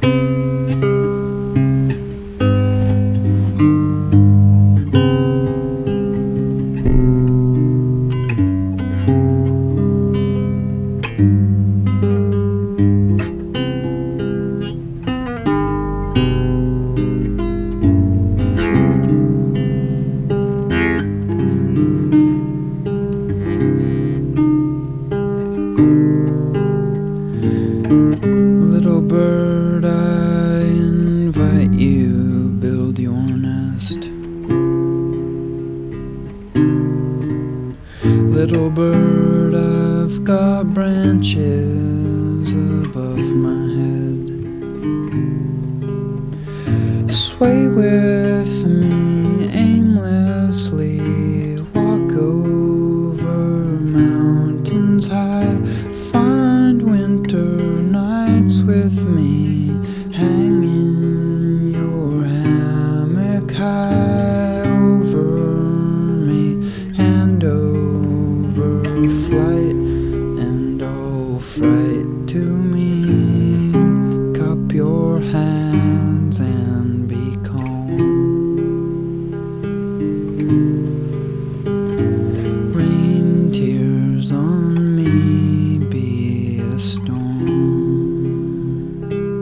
Little bird, I invite you, build your nest. Little bird, I've got branches above my head. Sway with me aimlessly, walk over mountains high, find winter nights with me, hang in your hammock high over me, hand over flight and all fright to me. Cup your hands and be calm. Rain tears on me, be a storm.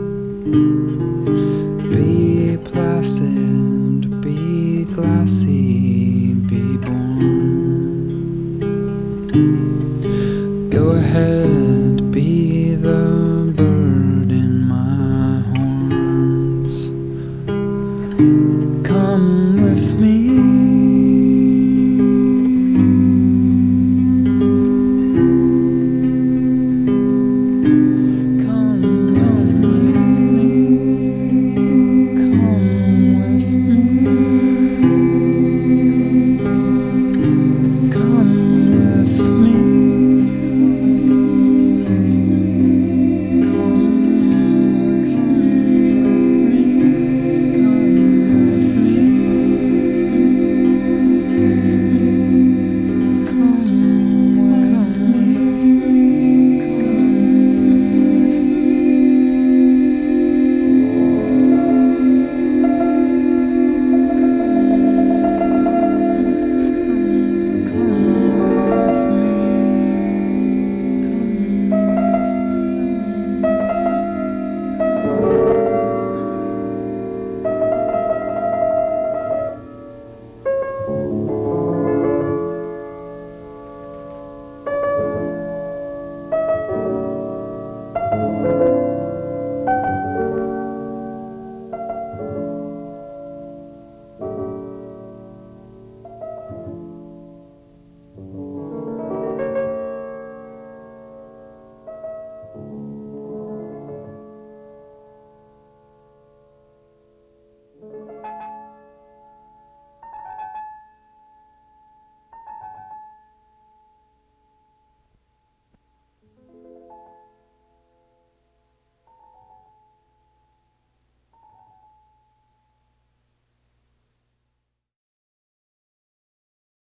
Be placid, be glassy, be born. Go ahead